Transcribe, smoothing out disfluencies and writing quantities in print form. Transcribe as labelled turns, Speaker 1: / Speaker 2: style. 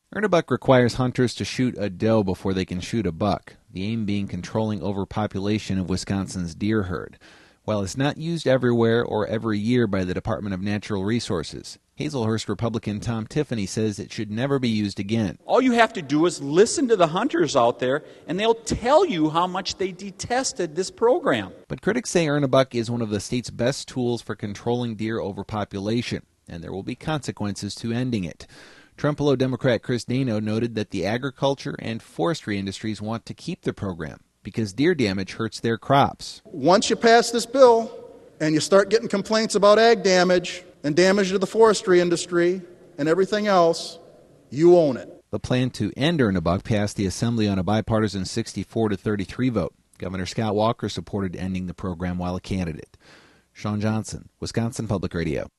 Speaker 1: Ernebuck requires hunters to shoot a doe before they can shoot a buck, the aim being controlling overpopulation of Wisconsin's deer herd. While it's not used everywhere or every year by the Department of Natural Resources, Hazelhurst Republican Tom Tiffany says it should never be used again.
Speaker 2: All you have to do is listen to the hunters out there, and they'll tell you how much they detested this program.
Speaker 1: But critics say Ernebuck is one of the state's best tools for controlling deer overpopulation, and there will be consequences to ending it. Trempealeau Democrat Chris Dano noted that the agriculture and forestry industries want to keep the program because deer damage hurts their crops.
Speaker 3: Once you pass this bill and you start getting complaints about ag damage and damage to the forestry industry and everything else, you own it.
Speaker 1: The plan to end Ernebuck passed the Assembly on a bipartisan 64-33 vote. Governor Scott Walker supported ending the program while a candidate. Sean Johnson, Wisconsin Public Radio.